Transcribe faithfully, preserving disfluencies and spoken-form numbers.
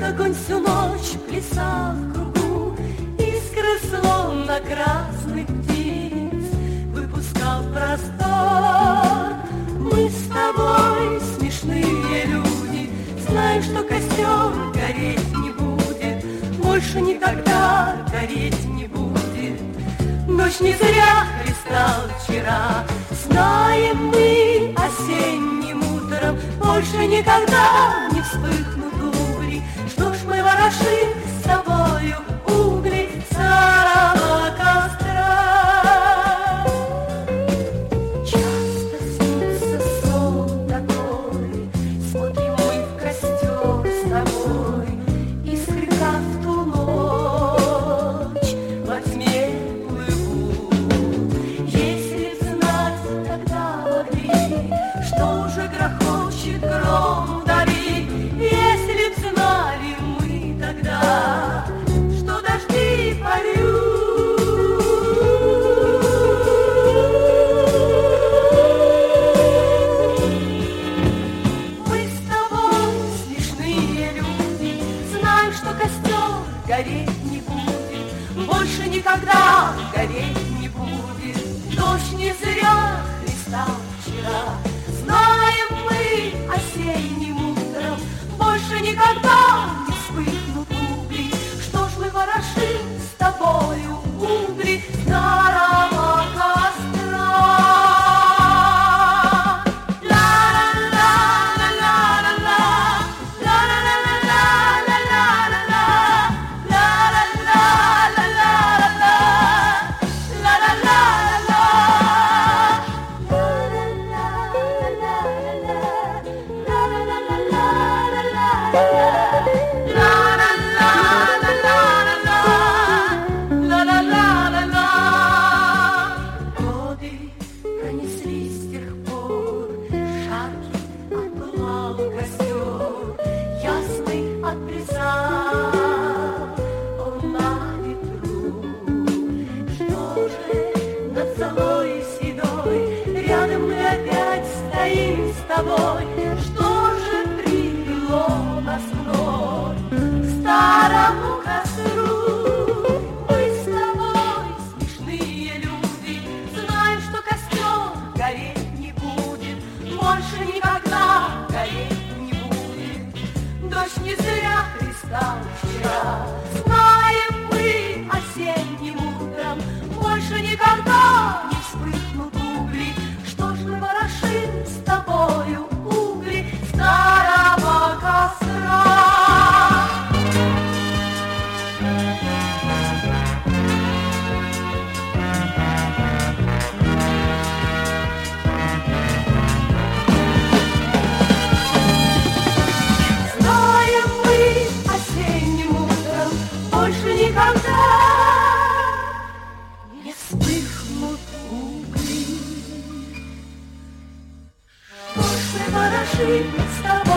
огонь всю ночь плясал в кругу, искры словно красных птиц выпускал в простор. Мы с тобой смешные люди, знаем, что костер гореть не будет, больше никогда гореть не будет. Ночь не зря хлестал вчера, знаем мы осенним утром, больше никогда не вспыхнут угли. Что ж мы ворошим с тобою угли старого костра? Часто снится сон такой, смотрим мы в костер с тобой, искры, как в ту ночь во тьме плывут. Если б знать тогда могли, что уже грохочет гром вдали, если б знали мы тогда, что дожди польют. Мы с тобой смешные люди, знаем, что костер гореть не будет, больше никогда гореть не будет. Дождь не зря хлестал вчера, знаем мы осенним утром, больше никогда не вспыхнут угли. Что ж мы ворошим с тобою угли старого костра? Годы пронеслись с тех пор, жаркий отпылал костер, ясный отплясал он на ветру. Что же над золой седой рядом мы опять стоим с тобой? Что же привело нас вновь к старому костру? Мы с тобой смешные люди, знаем, что костер гореть не будет, больше никогда гореть не будет. Дождь не зря хлестал вчера, знаем мы осенним утром, больше никогда не вспыхнут угли. Что ж мы ворошим с тобою угли старого костра? Знаем мы осенним утром, больше никогда не вспыхнут угли. Что ж мы ворошим с тобой